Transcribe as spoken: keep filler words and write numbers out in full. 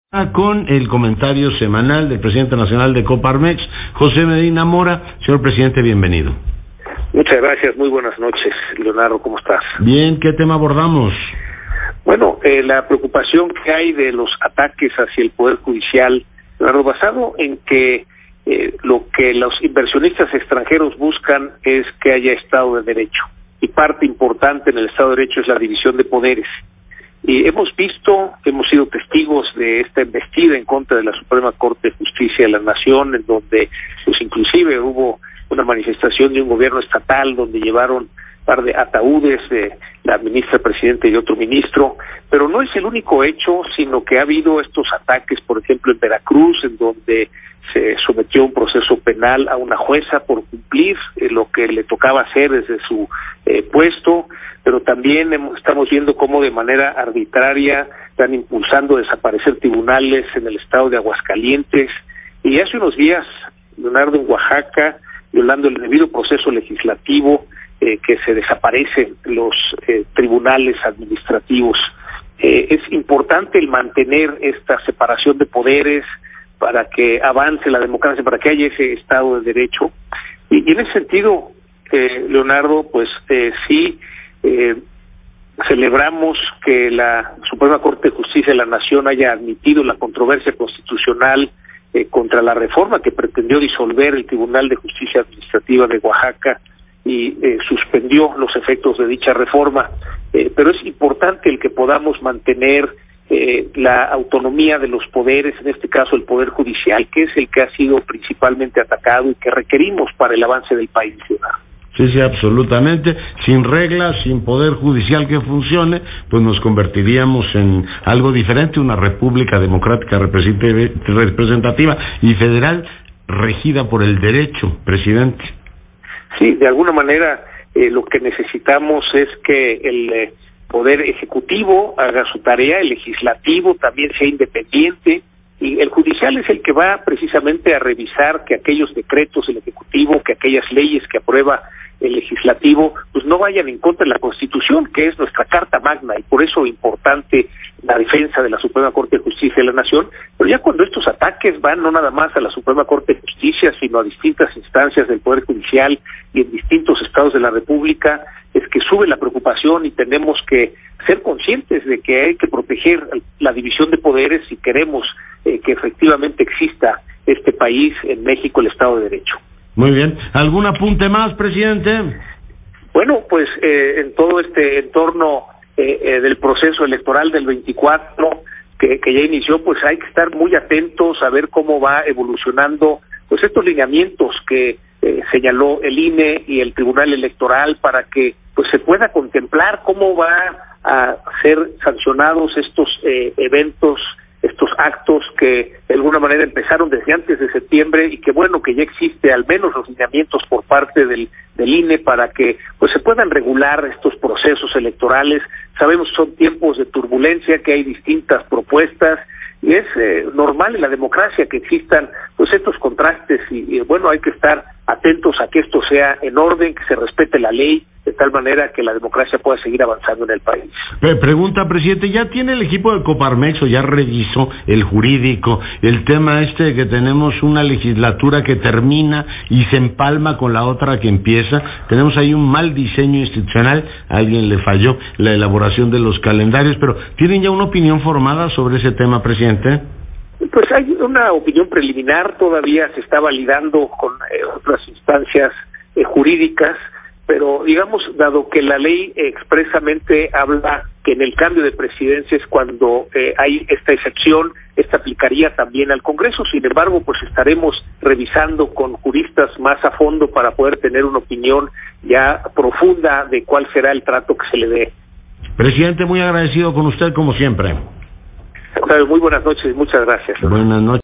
Con el comentario semanal del presidente nacional de Coparmex, José Medina Mora. Señor presidente, bienvenido. Muchas gracias, muy buenas noches, Leonardo, ¿cómo estás? Bien, ¿qué tema abordamos? Bueno, eh, la preocupación que hay de los ataques hacia el Poder Judicial, Leonardo, basado en que eh, lo que los inversionistas extranjeros buscan es que haya Estado de Derecho, y parte importante en el Estado de Derecho es la división de poderes. Y hemos visto, hemos sido testigos de esta embestida en contra de la Suprema Corte de Justicia de la Nación, en donde pues inclusive hubo una manifestación de un gobierno estatal donde llevaron un par de ataúdes de la ministra presidenta y otro ministro, pero no es el único hecho, sino que ha habido estos ataques, por ejemplo en Veracruz, en donde se sometió a un proceso penal a una jueza por cumplir eh, lo que le tocaba hacer desde su eh, puesto, pero también hemos, estamos viendo cómo de manera arbitraria están impulsando desaparecer tribunales en el estado de Aguascalientes, y hace unos días, Leonardo, en Oaxaca, violando el debido proceso legislativo, eh, que se desaparecen los eh, tribunales administrativos. Eh, es importante el mantener esta separación de poderes para que avance la democracia, para que haya ese Estado de Derecho. Y, y en ese sentido, eh, Leonardo, pues eh, sí, eh, celebramos que la Suprema Corte de Justicia de la Nación haya admitido la controversia constitucional eh, contra la reforma que pretendió disolver el Tribunal de Justicia Administrativa de Oaxaca y eh, suspendió los efectos de dicha reforma. Eh, pero es importante el que podamos mantener Eh, la autonomía de los poderes, en este caso el Poder Judicial, que es el que ha sido principalmente atacado y que requerimos para el avance del país. Sí, sí, absolutamente. Sin reglas, sin Poder Judicial que funcione, pues nos convertiríamos en algo diferente, una república democrática representativa y federal regida por el derecho, presidente. Sí, de alguna manera eh, lo que necesitamos es que el eh, Poder Ejecutivo haga su tarea, el Legislativo también sea independiente, y el Judicial es el que va precisamente a revisar que aquellos decretos del Ejecutivo, que aquellas leyes que aprueba el Legislativo, pues no vayan en contra de la Constitución, que es nuestra Carta Magna, y por eso es importante la defensa de la Suprema Corte de Justicia de la Nación. Pero ya cuando estos ataques van no nada más a la Suprema Corte de Justicia, sino a distintas instancias del Poder Judicial y en distintos estados de la República, es que sube la preocupación y tenemos que ser conscientes de que hay que proteger la división de poderes si queremos eh, que efectivamente exista este país, en México, el Estado de Derecho. Muy bien. ¿Algún apunte más, presidente? Bueno, pues eh, en todo este entorno eh, eh, del proceso electoral del veinticuatro que, que ya inició, pues hay que estar muy atentos a ver cómo va evolucionando pues estos lineamientos que eh, señaló el I N E y el Tribunal Electoral, para que pues se pueda contemplar cómo va a ser sancionados estos eh, eventos, estos actos que de alguna manera empezaron desde antes de septiembre, y que bueno que ya existe al menos los lineamientos por parte del, del I N E para que pues se puedan regular estos procesos electorales. Sabemos que son tiempos de turbulencia, que hay distintas propuestas, y es eh, normal en la democracia que existan pues estos contrastes, y, y bueno, hay que estar atentos a que esto sea en orden, que se respete la ley, de tal manera que la democracia pueda seguir avanzando en el país. Pregunta, presidente, ¿ya tiene el equipo de Coparmex o ya revisó el jurídico, el tema este de que tenemos una legislatura que termina y se empalma con la otra que empieza? Tenemos ahí un mal diseño institucional, a alguien le falló la elaboración de los calendarios, pero ¿tienen ya una opinión formada sobre ese tema, presidente? Pues hay una opinión preliminar, todavía se está validando con eh, otras instancias eh, jurídicas, pero digamos, dado que la ley expresamente habla que en el cambio de presidencia es cuando eh, hay esta excepción, esta aplicaría también al Congreso. Sin embargo, pues estaremos revisando con juristas más a fondo para poder tener una opinión ya profunda de cuál será el trato que se le dé. Presidente, muy agradecido con usted como siempre. Muy buenas noches y muchas gracias. Buenas noches.